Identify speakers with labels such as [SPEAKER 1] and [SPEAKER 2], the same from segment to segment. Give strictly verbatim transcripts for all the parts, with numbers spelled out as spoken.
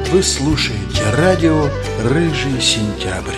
[SPEAKER 1] Вы слушаете радио «Рыжий сентябрь».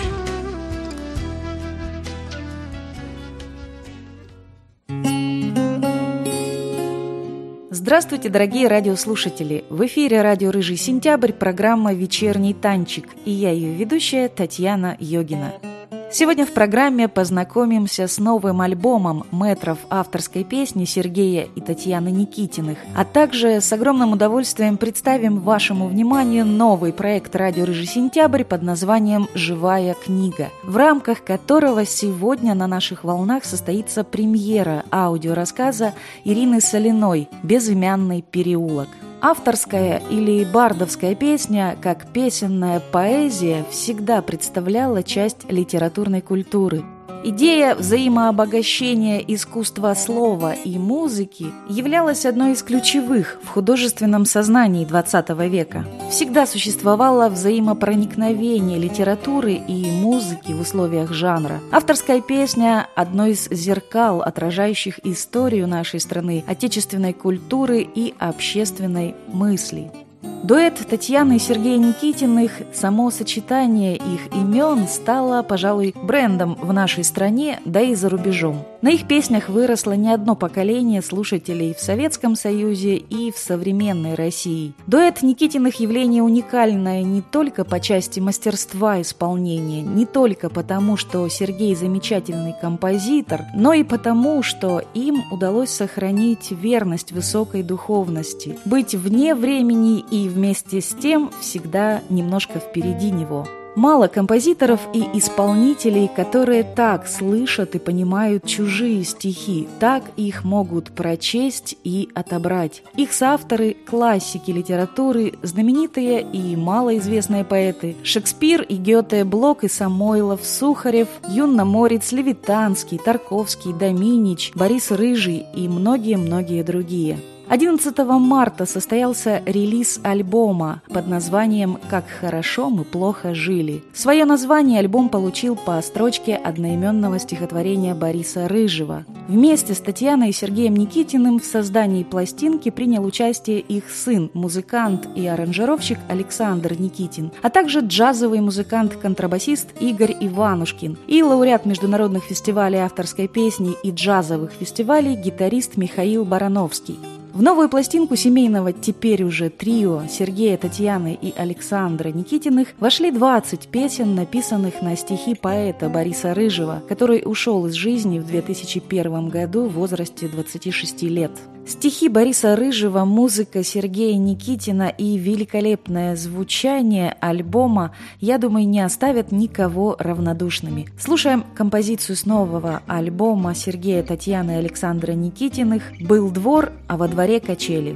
[SPEAKER 2] Здравствуйте, дорогие радиослушатели! В эфире радио «Рыжий сентябрь», программа «Вечерний танчик», и я ее ведущая Татьяна Йогина. Сегодня в программе познакомимся с новым альбомом мэтров авторской песни Сергея и Татьяны Никитиных, а также с огромным удовольствием представим вашему вниманию новый проект радио «Рыжий сентябрь» под названием «Живая книга», в рамках которого сегодня на наших волнах состоится премьера аудиорассказа Ирины Солиной «Безымянный переулок». Авторская или бардовская песня, как песенная поэзия, всегда представляла часть литературной культуры. Идея взаимообогащения искусства слова и музыки являлась одной из ключевых в художественном сознании двадцатого века. Всегда существовало взаимопроникновение литературы и музыки в условиях жанра. Авторская песня – одно из зеркал, отражающих историю нашей страны, отечественной культуры и общественной мысли. Дуэт Татьяны и Сергея Никитиных, само сочетание их имен стало, пожалуй, брендом в нашей стране, да и за рубежом. На их песнях выросло не одно поколение слушателей в Советском Союзе и в современной России. Дуэт Никитиных явление уникальное не только по части мастерства исполнения, не только потому, что Сергей замечательный композитор, но и потому, что им удалось сохранить верность высокой духовности, быть вне времени и вместе с тем всегда немножко впереди него. Мало композиторов и исполнителей, которые так слышат и понимают чужие стихи, так их могут прочесть и отобрать. Их соавторы – классики литературы, знаменитые и малоизвестные поэты – Шекспир и Гёте, Блок и Самойлов, Сухарев, Юнна Морец, Левитанский, Тарковский, Доминич, Борис Рыжий и многие-многие другие. одиннадцатого марта состоялся релиз альбома под названием «Как хорошо мы плохо жили». Свое название альбом получил по строчке одноименного стихотворения Бориса Рыжего. Вместе с Татьяной и Сергеем Никитиным в создании пластинки принял участие их сын, музыкант и аранжировщик Александр Никитин, а также джазовый музыкант-контрабасист Игорь Иванушкин и лауреат международных фестивалей авторской песни и джазовых фестивалей гитарист Михаил Барановский. В новую пластинку семейного теперь уже трио Сергея, Татьяны и Александра Никитиных вошли двадцать песен, написанных на стихи поэта Бориса Рыжего, который ушел из жизни в две тысячи первом году в возрасте двадцати шести лет. Стихи Бориса Рыжего, музыка Сергея Никитина и великолепное звучание альбома, я думаю, не оставят никого равнодушными. Слушаем композицию с нового альбома Сергея, Татьяны и Александра Никитиных «Был двор, а во дворе качели».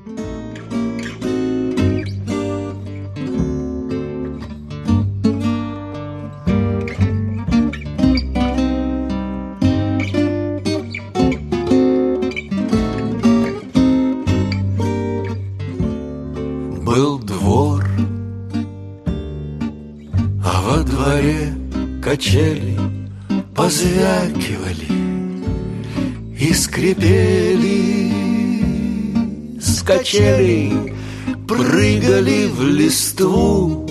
[SPEAKER 3] Был двор, а во дворе качели позвякивали и скрипели. С качелей прыгали в листву,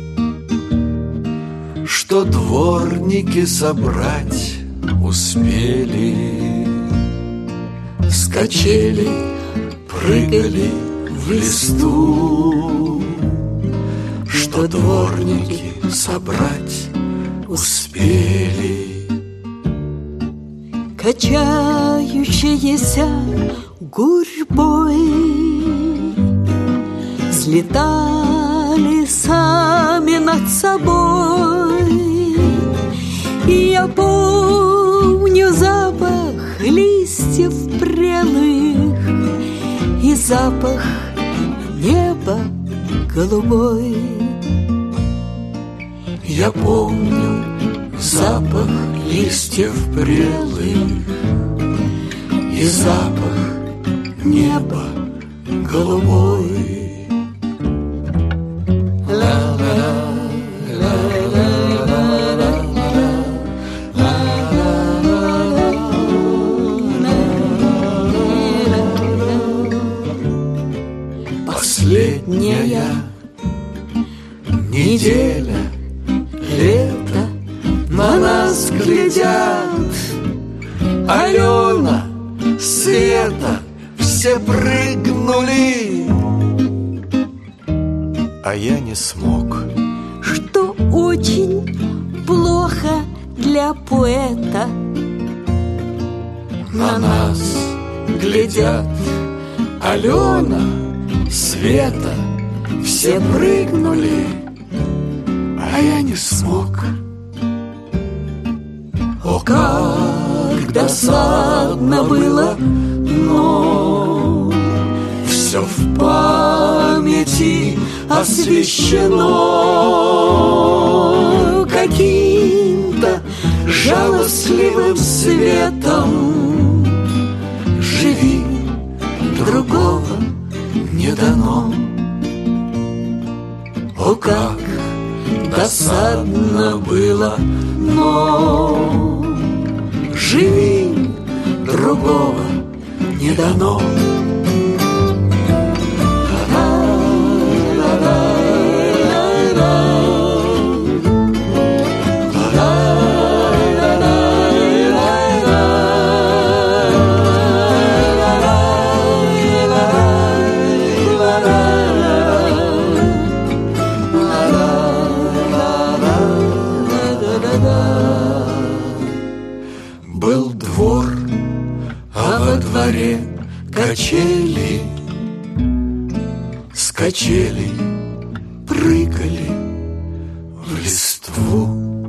[SPEAKER 3] что дворники собрать успели. С качелей прыгали в листу, что дворники собрать успели.
[SPEAKER 4] Качающиеся гурьбой взлетали сами над собой. И я помню запах листьев прелых и запах неба голубой.
[SPEAKER 3] Я помню запах листьев прелых и запах неба голубой. Последняя света все прыгнули, а я не смог.
[SPEAKER 4] Что очень плохо для поэта.
[SPEAKER 3] На нас глядят Алена, Света, все прыгнули, а я не смог. О, как досадно было, но все в памяти освещено каким-то жалостливым светом. Живи, другого не дано. О, как досадно было, но живи, другого не дано. Был двор, а во дворе качели, с качелей прыгали в листву.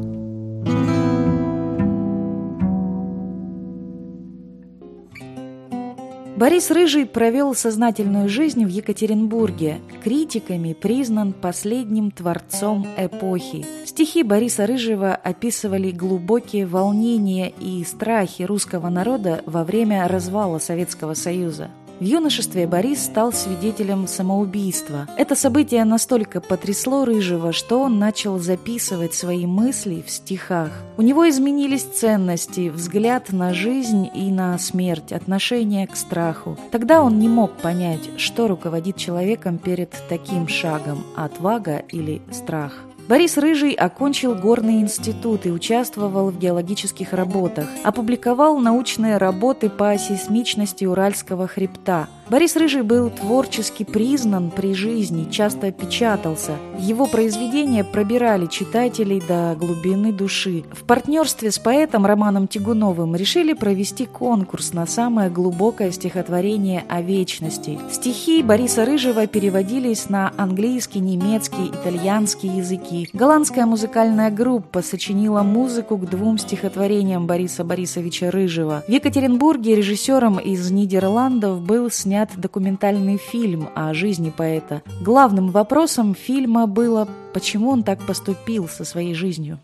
[SPEAKER 2] Борис Рыжий провел сознательную жизнь в Екатеринбурге. Критиками признан последним творцом эпохи. Стихи Бориса Рыжего описывали глубокие волнения и страхи русского народа во время развала Советского Союза. В юношестве Борис стал свидетелем самоубийства. Это событие настолько потрясло Рыжего, что он начал записывать свои мысли в стихах. У него изменились ценности, взгляд на жизнь и на смерть, отношение к страху. Тогда он не мог понять, что руководит человеком перед таким шагом – отвага или страх. Борис Рыжий окончил горный институт и участвовал в геологических работах. Опубликовал научные работы по сейсмичности Уральского хребта. Борис Рыжий был творчески признан при жизни, часто печатался. Его произведения пробирали читателей до глубины души. В партнерстве с поэтом Романом Тягуновым решили провести конкурс на самое глубокое стихотворение о вечности. Стихи Бориса Рыжего переводились на английский, немецкий, итальянский языки. Голландская музыкальная группа сочинила музыку к двум стихотворениям Бориса Борисовича Рыжего. В Екатеринбурге режиссером из Нидерландов был снят документальный фильм о жизни поэта. Главным вопросом фильма было, почему он так поступил со своей жизнью.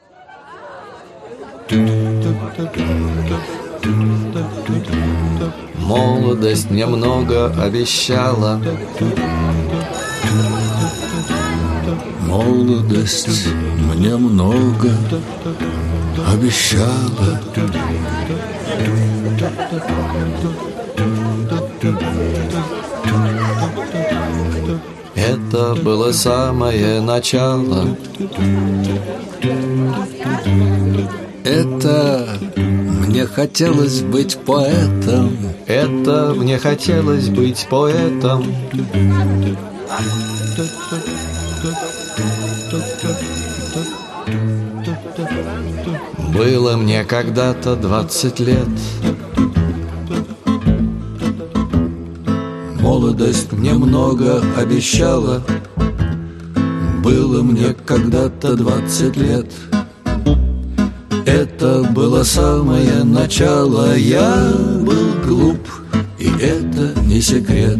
[SPEAKER 3] Молодость немного обещала, молодость мне много обещала. Это было самое начало. Это мне хотелось быть поэтом. Это мне хотелось быть поэтом. Было мне когда-то двадцать лет. Молодость мне много обещала. Было мне когда-то двадцать лет. Это было самое начало. Я был глуп, и это не секрет.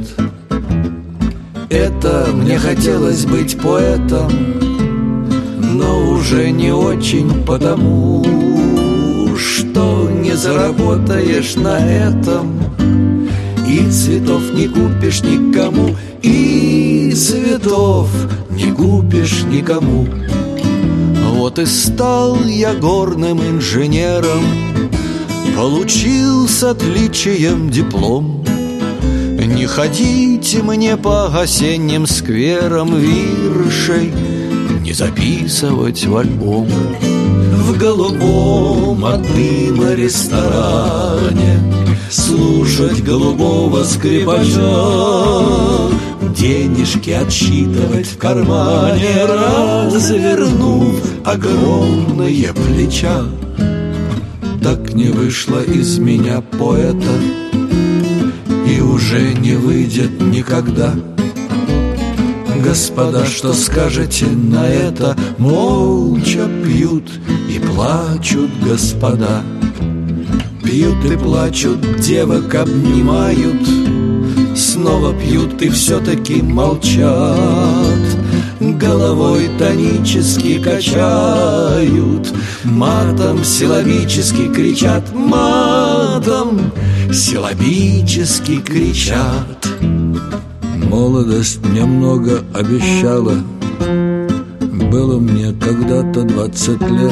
[SPEAKER 3] Это мне хотелось быть поэтом, но уже не очень, потому что не заработаешь на этом. И цветов не купишь никому, и цветов не купишь никому. Вот и стал я горным инженером, получил с отличием диплом. Не ходите мне по осенним скверам виршей, не записывать в альбом. В голубом от дыма ресторане служит слушать голубого скрипача, денежки отсчитывать в кармане, развернув огромные плеча. Так не вышло из меня поэта, и уже не выйдет никогда. Господа, что скажете на это? Молча пьют и плачут господа. Пьют и плачут, девок обнимают, снова пьют и все-таки молчат. Головой тонически качают, матом силлабически кричат, матом силлабически кричат. Молодость мне много обещала, было мне когда-то двадцать лет.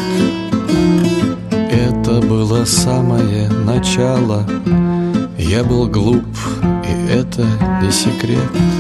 [SPEAKER 3] Это было самое начало, я был глуп, и это не секрет.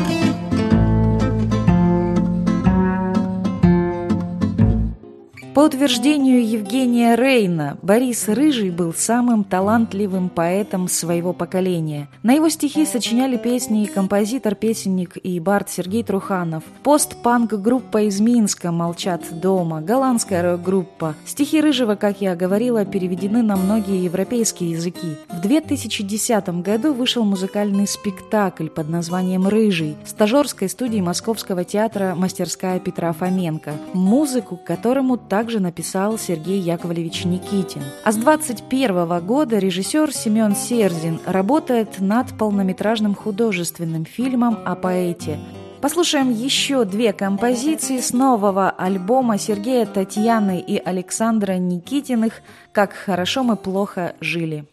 [SPEAKER 2] По утверждению Евгения Рейна, Борис Рыжий был самым талантливым поэтом своего поколения. На его стихи сочиняли песни и композитор, песенник и бард Сергей Труханов. Пост-панк-группа из Минска «Молчат дома», голландская рок-группа. Стихи Рыжего, как я говорила, переведены на многие европейские языки. В две тысячи десятом году вышел музыкальный спектакль под названием «Рыжий» в стажерской студии Московского театра «Мастерская Петра Фоменко», музыку к которому так также написал Сергей Яковлевич Никитин. А с двадцать первого года режиссер Семен Серзин работает над полнометражным художественным фильмом о поэте. Послушаем еще две композиции с нового альбома Сергея, Татьяны и Александра Никитиных «Как хорошо мы плохо жили».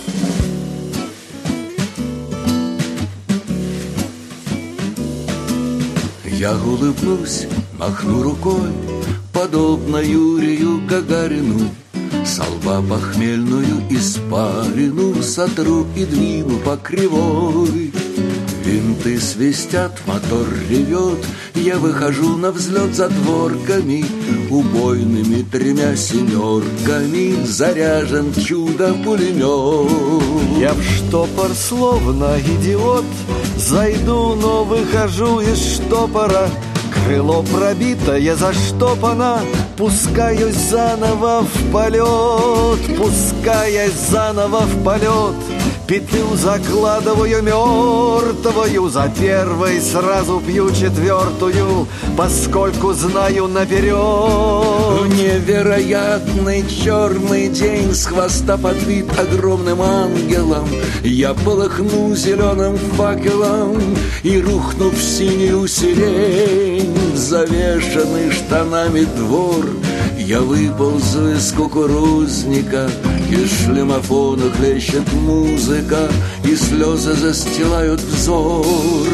[SPEAKER 3] Я улыбнусь, махну рукой, подобно Юрию Гагарину, со лба похмельную испарину сотру и двину по кривой. Винты свистят, мотор ревет, я выхожу на взлет за дворками, убойными тремя семерками заряжен чудо-пулемет.
[SPEAKER 5] Я в штопор словно идиот зайду, но выхожу из штопора. Крыло пробитое, заштопано, пускаюсь заново в полет, пускаясь заново в полет. Петлю закладываю мертвую, за первой сразу пью четвертую, поскольку знаю наперед.
[SPEAKER 3] В невероятный черный день с хвоста подбит огромным ангелом я полыхну зеленым факелом и рухну в синюю сирень. Завешенный штанами двор я выползу из кукурузника, из шлемофона хлещет музыка, и слезы застилают взор.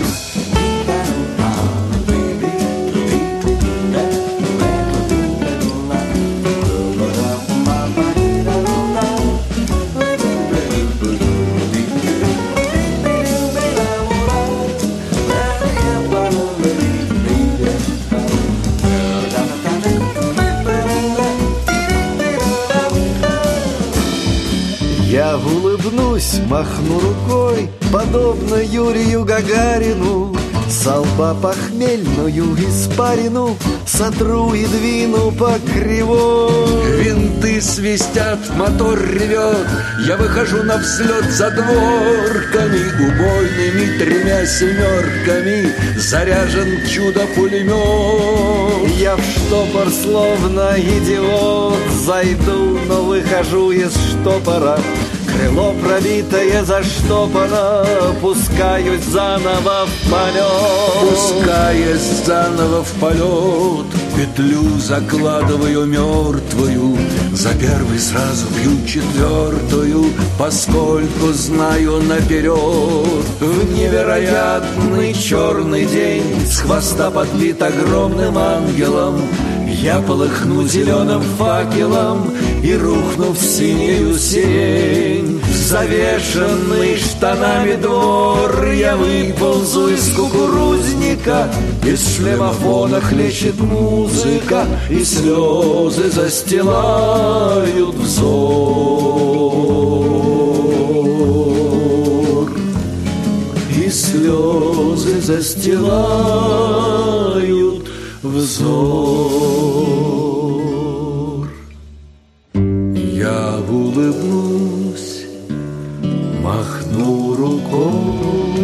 [SPEAKER 5] Я улыбнусь, махну рукой, подобно Юрию Гагарину, со лба похмельную испарину сотру и двину по кривой.
[SPEAKER 3] Винты свистят, мотор ревет, я выхожу на взлет за дворками, убойными тремя семерками заряжен чудо-пулемет.
[SPEAKER 5] Я в штопор словно идиот зайду, но выхожу из штопора. Крыло пробитое, заштопано, пускаюсь заново в полет.
[SPEAKER 3] Пускаясь заново в полет, петлю закладываю мертвую, за первой сразу пью четвертую, поскольку знаю наперед. В невероятный черный день с хвоста подбит огромным ангелом я полыхну зеленым факелом и рухну в синюю сирень. В завешенный штанами двор я выползу из кукурузника, из шлемофона хлещет музыка, и слезы застилают взор. слезы застилают взор. Я улыбнусь, махну рукой.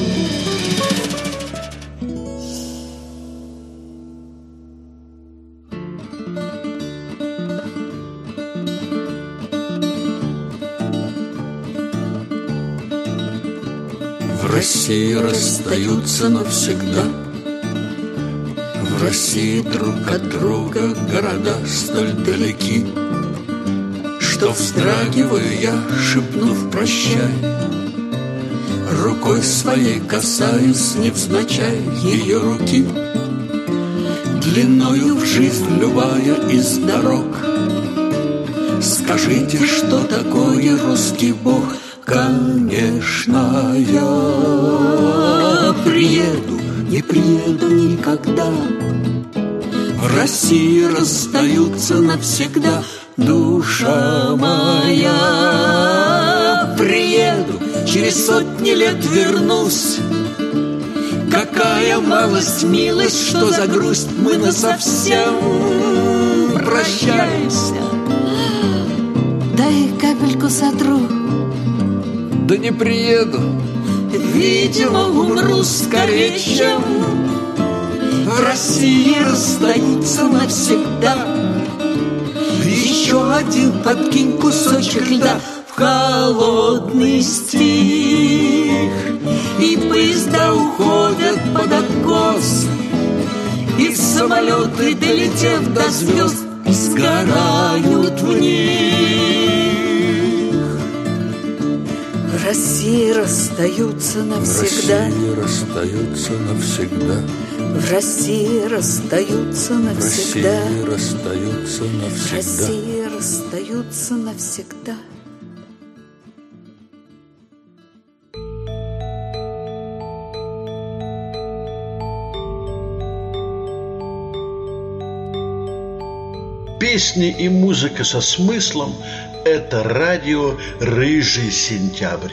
[SPEAKER 3] В России расстаются навсегда. В России друг от друга города столь далеки, что вздрагиваю я, шепнув прощай, рукой своей касаюсь невзначай ее руки. Длиною в жизнь любая из дорог. Скажите, что такое русский Бог? Конечно, я приеду, не приеду никогда. В России расстаются навсегда. Душа моя, приеду, через сотни лет вернусь. Какая малость, милость, что за грусть, мы насовсем прощаемся.
[SPEAKER 4] Дай капельку сотру.
[SPEAKER 3] Да не приеду.
[SPEAKER 4] Видимо, умру скорее, чем
[SPEAKER 3] В России расстаются навсегда.
[SPEAKER 4] еще один подкинь кусочек льда в холодный стих. И поезда уходят под откос, и самолеты, долетев до звезд, сгорают в них. В России расстаются навсегда.
[SPEAKER 3] В России расстаются навсегда.
[SPEAKER 4] В России расстаются навсегда.
[SPEAKER 3] В России расстаются
[SPEAKER 4] В
[SPEAKER 3] навсегда.
[SPEAKER 4] России расстаются навсегда.
[SPEAKER 1] Песни и музыка со смыслом – это радио «Рыжий сентябрь».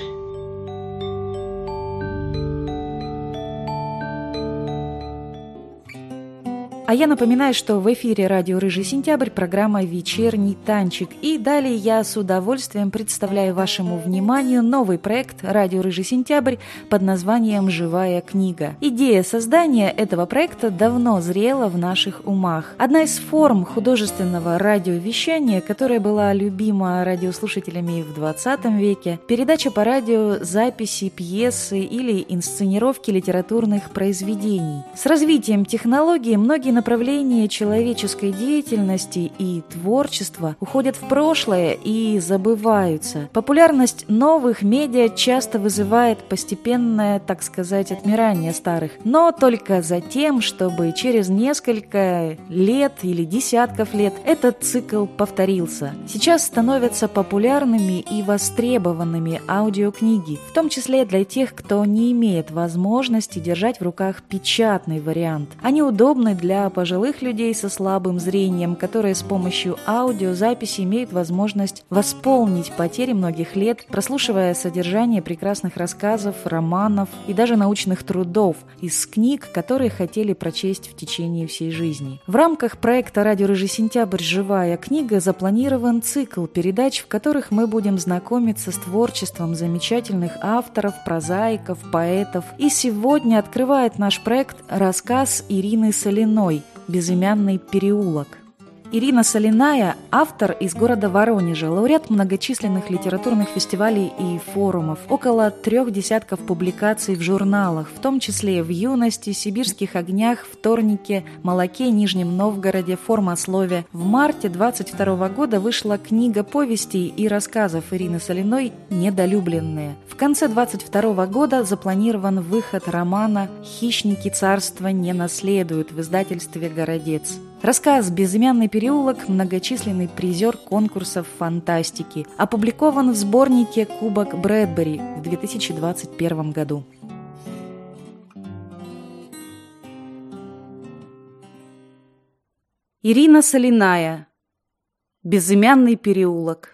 [SPEAKER 2] А я напоминаю, что в эфире радио «Рыжий сентябрь» программа «Вечерний танчик». И далее я с удовольствием представляю вашему вниманию новый проект радио «Рыжий сентябрь» под названием «Живая книга». Идея создания этого проекта давно зрела в наших умах. Одна из форм художественного радиовещания, которая была любима радиослушателями в двадцатом веке, передача по радио записи пьесы или инсценировки литературных произведений. С развитием технологий многие направления человеческой деятельности и творчества уходят в прошлое и забываются. Популярность новых медиа часто вызывает постепенное, так сказать, отмирание старых, но только за тем, чтобы через несколько лет или десятков лет этот цикл повторился. Сейчас становятся популярными и востребованными аудиокниги, в том числе для тех, кто не имеет возможности держать в руках печатный вариант. Они удобны для пожилых людей со слабым зрением, которые с помощью аудиозаписи имеют возможность восполнить потери многих лет, прослушивая содержание прекрасных рассказов, романов и даже научных трудов из книг, которые хотели прочесть в течение всей жизни. В рамках проекта «Радио Рыжий сентябрь. Живая книга» запланирован цикл передач, в которых мы будем знакомиться с творчеством замечательных авторов, прозаиков, поэтов. И сегодня открывает наш проект рассказ Ирины Солиной «Безымянный переулок». Ирина Солиная – автор из города Воронежа, лауреат многочисленных литературных фестивалей и форумов, около трех десятков публикаций в журналах, в том числе в «Юности», «Сибирских огнях», «Вторнике», «Молоке», «Нижнем Новгороде», «Формослове». В марте двадцать второго года вышла книга повестей и рассказов Ирины Солиной «Недолюбленные». В конце двадцать второго года запланирован выход романа «Хищники царства не наследуют» в издательстве «Городец». Рассказ «Безымянный переулок» – многочисленный призер конкурсов фантастики. Опубликован в сборнике «Кубок Брэдбери» в две тысячи двадцать первом году. Ирина Солиная. «Безымянный переулок».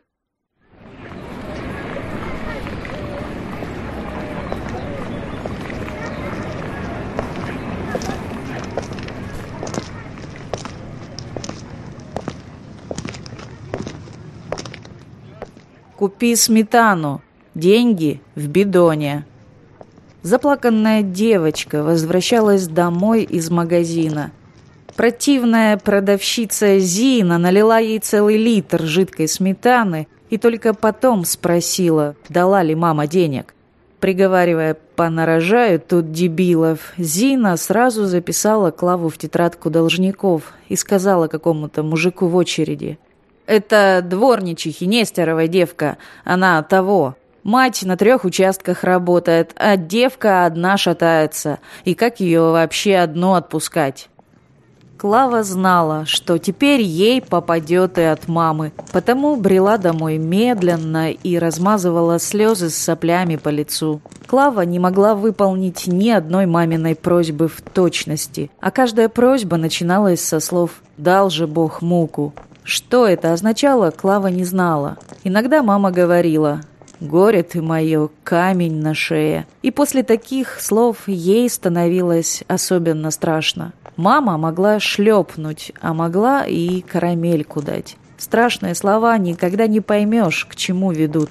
[SPEAKER 2] купи сметану, деньги в бидоне». Заплаканная девочка возвращалась домой из магазина. Противная продавщица Зина налила ей целый литр жидкой сметаны и только потом спросила, дала ли мама денег. Приговаривая «понарожаю тут дебилов», Зина сразу записала Клаву в тетрадку должников и сказала какому-то мужику в очереди: «Это дворничихи Нестерова девка, она того. Мать на трех участках работает, а девка одна шатается. И как ее вообще одну отпускать?» Клава знала, что теперь ей попадет и от мамы, потому брела домой медленно и размазывала слезы с соплями по лицу. Клава не могла выполнить ни одной маминой просьбы в точности, а каждая просьба начиналась со слов «дал же Бог муку». Что это означало, Клава не знала. Иногда мама говорила «горе ты мое, камень на шее». И после таких слов ей становилось особенно страшно. Мама могла шлепнуть, а могла и карамельку дать. Страшные слова никогда не поймешь, к чему ведут.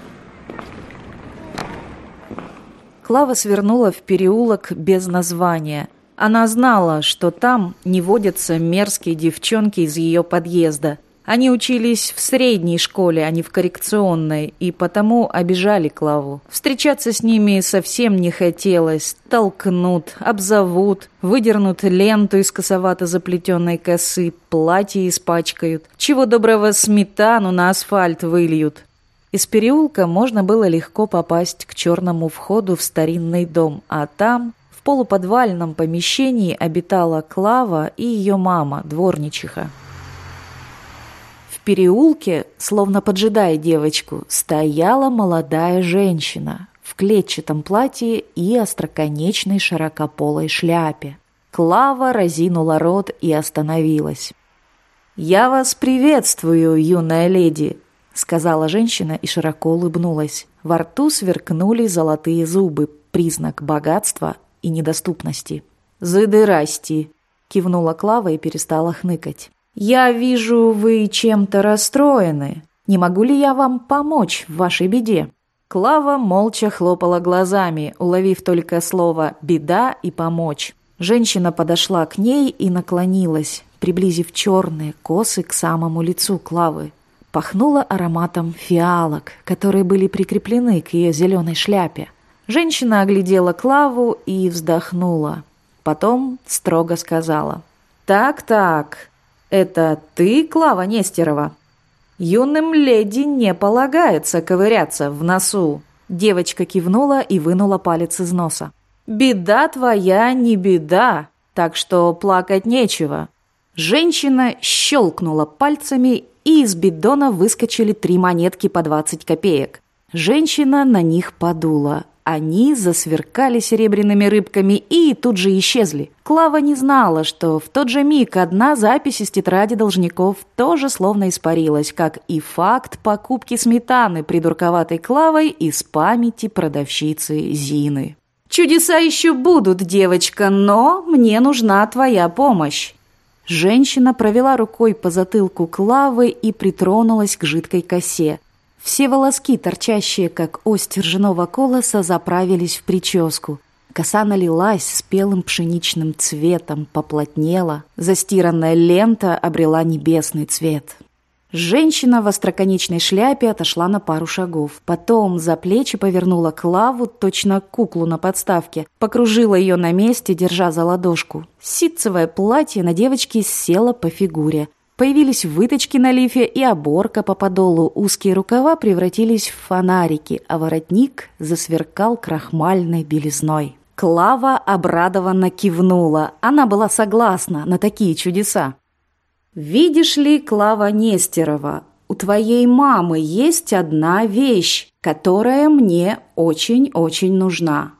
[SPEAKER 2] Клава свернула в переулок без названия. Она знала, что там не водятся мерзкие девчонки из ее подъезда. Они учились в средней школе, а не в коррекционной, и потому обижали Клаву. Встречаться с ними совсем не хотелось. Толкнут, обзовут, выдернут ленту из косовато заплетенной косы, платье испачкают. Чего доброго, сметану на асфальт выльют. Из переулка можно было легко попасть к черному входу в старинный дом, а там, в полуподвальном помещении, обитала Клава и ее мама, дворничиха. В переулке, словно поджидая девочку, стояла молодая женщина в клетчатом платье и остроконечной широкополой шляпе. Клава разинула рот и остановилась. «Я вас приветствую, юная леди», — сказала женщина и широко улыбнулась. Во рту сверкнули золотые зубы, признак богатства и недоступности. «Задырасти», — кивнула Клава и перестала хныкать. «Я вижу, вы чем-то расстроены. Не могу ли я вам помочь в вашей беде?» Клава молча хлопала глазами, уловив только слово «беда» и «помочь». Женщина подошла к ней и наклонилась, приблизив черные косы к самому лицу Клавы. Пахнуло ароматом фиалок, которые были прикреплены к ее зеленой шляпе. Женщина оглядела Клаву и вздохнула. Потом строго сказала: «Так-так, это ты, Клава Нестерова? Юным леди не полагается ковыряться в носу». Девочка кивнула и вынула палец из носа. «Беда твоя не беда, так что плакать нечего». Женщина щелкнула пальцами, и из бидона выскочили три монетки по двадцать копеек. Женщина на них подула. Они засверкали серебряными рыбками и тут же исчезли. Клава не знала, что в тот же миг одна запись из тетради должников тоже словно испарилась, как и факт покупки сметаны придурковатой Клавой из памяти продавщицы Зины. «Чудеса еще будут, девочка, но мне нужна твоя помощь». Женщина провела рукой по затылку Клавы и притронулась к жидкой косе. Все волоски, торчащие, как ось ржаного колоса, заправились в прическу. Коса налилась спелым пшеничным цветом, поплотнела. Застиранная лента обрела небесный цвет. Женщина в остроконечной шляпе отошла на пару шагов. Потом за плечи повернула Клаву, точно куклу на подставке. Покружила ее на месте, держа за ладошку. Ситцевое платье на девочке село по фигуре. Появились выточки на лифе и оборка по подолу. Узкие рукава превратились в фонарики, а воротник засверкал крахмальной белизной. Клава обрадованно кивнула. Она была согласна на такие чудеса. «Видишь ли, Клава Нестерова, у твоей мамы есть одна вещь, которая мне очень-очень нужна.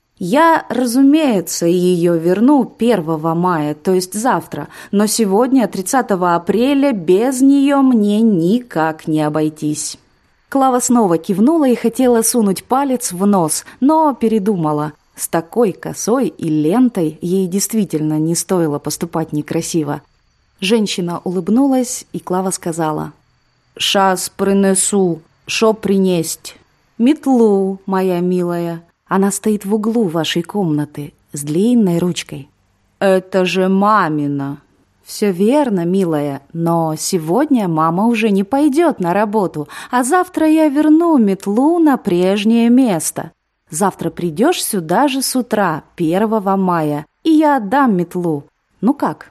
[SPEAKER 2] Я, разумеется, ее верну первого мая, то есть завтра, но сегодня, тридцатого апреля, без нее мне никак не обойтись». Клава снова кивнула и хотела сунуть палец в нос, но передумала. С такой косой и лентой ей действительно не стоило поступать некрасиво. Женщина улыбнулась, и Клава сказала: «Шас принесу». Шо принесть?» «Метлу, моя милая. Она стоит в углу вашей комнаты с длинной ручкой». «Это же мамина». «Все верно, милая, но сегодня мама уже не пойдет на работу, а завтра я верну метлу на прежнее место. Завтра придешь сюда же с утра, первого мая, и я отдам метлу. Ну как?»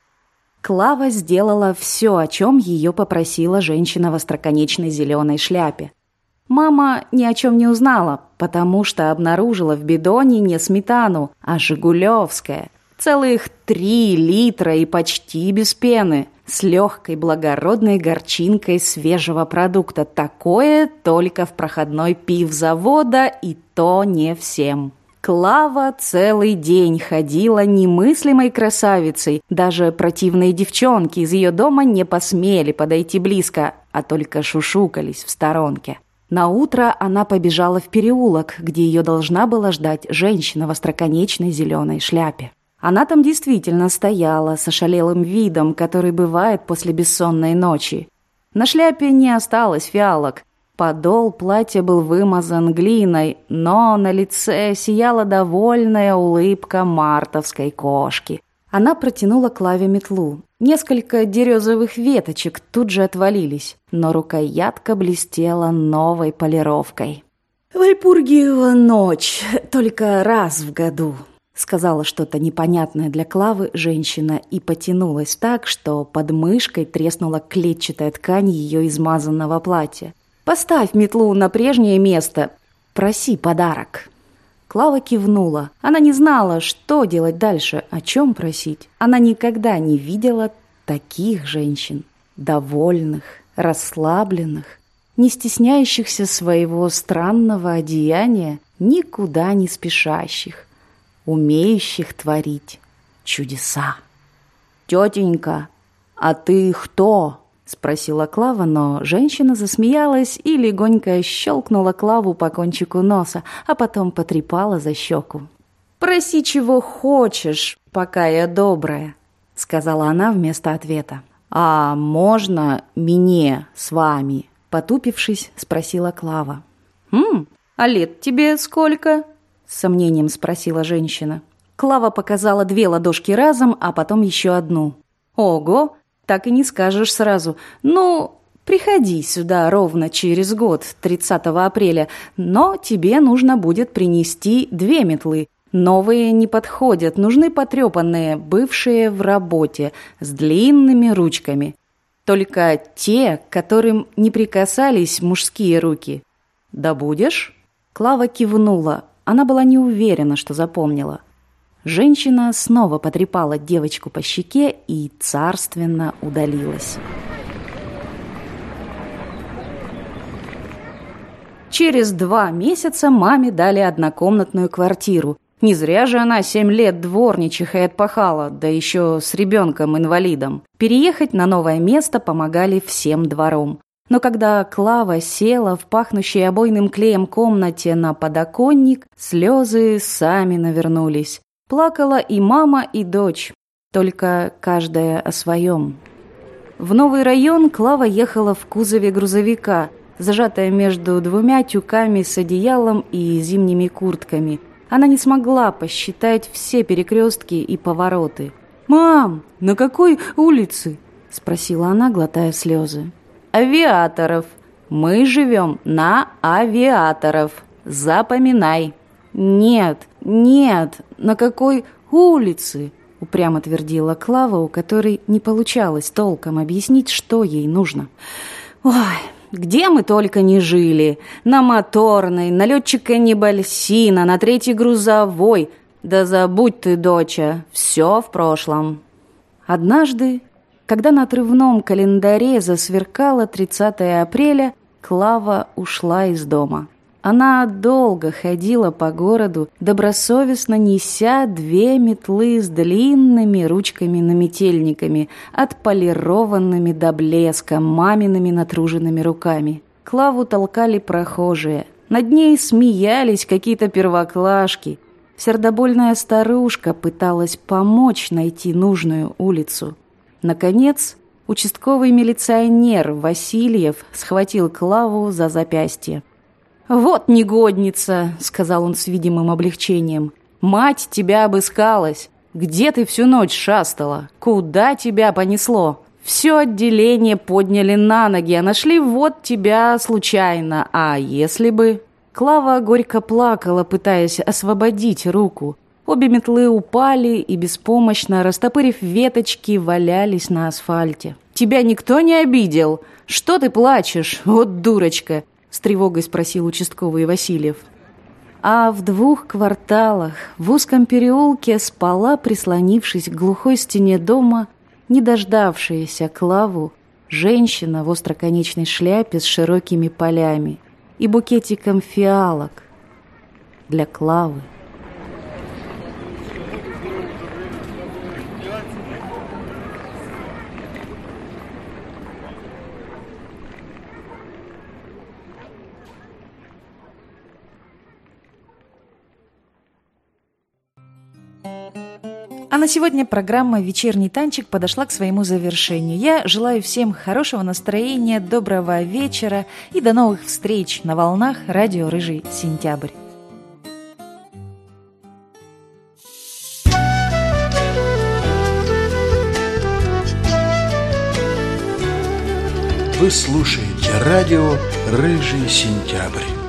[SPEAKER 2] Клава сделала все, о чем ее попросила женщина в остроконечной зеленой шляпе. Мама ни о чем не узнала, потому что обнаружила в бидоне не сметану, а жигулевское. Целых три литра и почти без пены, с легкой благородной горчинкой свежего продукта. Такое только в проходной пивзавода, и то не всем. Клава целый день ходила немыслимой красавицей. Даже противные девчонки из ее дома не посмели подойти близко, а только шушукались в сторонке. Наутро она побежала в переулок, где ее должна была ждать женщина в остроконечной зеленой шляпе. Она там действительно стояла с ошалелым видом, который бывает после бессонной ночи. На шляпе не осталось фиалок. Подол платья был вымазан глиной, но на лице сияла довольная улыбка мартовской кошки. Она протянула Клаве метлу. Несколько дерезовых веточек тут же отвалились, но рукоятка блестела новой полировкой. «Вальпургиева ночь, только раз в году», — сказала что-то непонятное для Клавы женщина и потянулась так, что под мышкой треснула клетчатая ткань ее измазанного платья. «Поставь метлу на прежнее место. Проси подарок». Клава кивнула. Она не знала, что делать дальше, о чем просить. Она никогда не видела таких женщин. Довольных, расслабленных, не стесняющихся своего странного одеяния, никуда не спешащих, умеющих творить чудеса. «Тетенька, а ты кто?» — спросила Клава, но женщина засмеялась и легонько щелкнула Клаву по кончику носа, а потом потрепала за щеку. «Проси, чего хочешь, пока я добрая», — сказала она вместо ответа. «А можно мне с вами?» — потупившись, спросила Клава. «Хм, а лет тебе сколько?» — с сомнением спросила женщина. Клава показала две ладошки разом, а потом еще одну. «Ого! Так и не скажешь сразу. Ну, приходи сюда ровно через год, тридцатого апреля, но тебе нужно будет принести две метлы. Новые не подходят, нужны потрепанные, бывшие в работе, с длинными ручками. Только те, к которым не прикасались мужские руки. Да будешь?» Клава кивнула. Она была не уверена, что запомнила. Женщина снова потрепала девочку по щеке и царственно удалилась. Через два месяца маме дали однокомнатную квартиру. Не зря же она семь лет дворничихой отпахала, да еще с ребенком-инвалидом. Переехать на новое место помогали всем двором. Но когда Клава села в пахнущей обойным клеем комнате на подоконник, слезы сами навернулись. Плакала и мама, и дочь, только каждая о своем. В новый район Клава ехала в кузове грузовика, зажатая между двумя тюками с одеялом и зимними куртками. Она не смогла посчитать все перекрестки и повороты. «Мам, на какой улице?» – спросила она, глотая слезы. «Авиаторов. Мы живем на Авиаторов. Запоминай». «Нет, нет, на какой улице?» — упрямо твердила Клава, у которой не получалось толком объяснить, что ей нужно. «Ой, где мы только не жили! На Моторной, на летчика Небольсина, на Третьей грузовой. Да забудь ты, доча, все в прошлом». Однажды, когда на отрывном календаре засверкало тридцатое апреля, Клава ушла из дома. Она долго ходила по городу, добросовестно неся две метлы с длинными ручками-наметельниками, отполированными до блеска мамиными натруженными руками. Клаву толкали прохожие. Над ней смеялись какие-то первоклашки. Сердобольная старушка пыталась помочь найти нужную улицу. Наконец, Участковый милиционер Васильев схватил Клаву за запястье. «Вот негодница!» — сказал он с видимым облегчением. «Мать тебя обыскалась! Где ты всю ночь шастала? Куда тебя понесло? Все отделение подняли на ноги, а нашли вот тебя случайно. А если бы...» Клава горько плакала, пытаясь освободить руку. Обе метлы упали и, беспомощно растопырив веточки, валялись на асфальте. «Тебя никто не обидел? Что ты плачешь? Вот дурочка!» — с тревогой спросил участковый Васильев. А в двух кварталах в узком переулке спала, прислонившись к глухой стене дома, не дождавшаяся Клаву, женщина в остроконечной шляпе с широкими полями и букетиком фиалок для Клавы. А на сегодня программа «Вечерний танчик» подошла к своему завершению. Я желаю всем хорошего настроения, доброго вечера и до новых встреч на волнах радио «Рыжий сентябрь».
[SPEAKER 1] Вы слушаете радио «Рыжий сентябрь».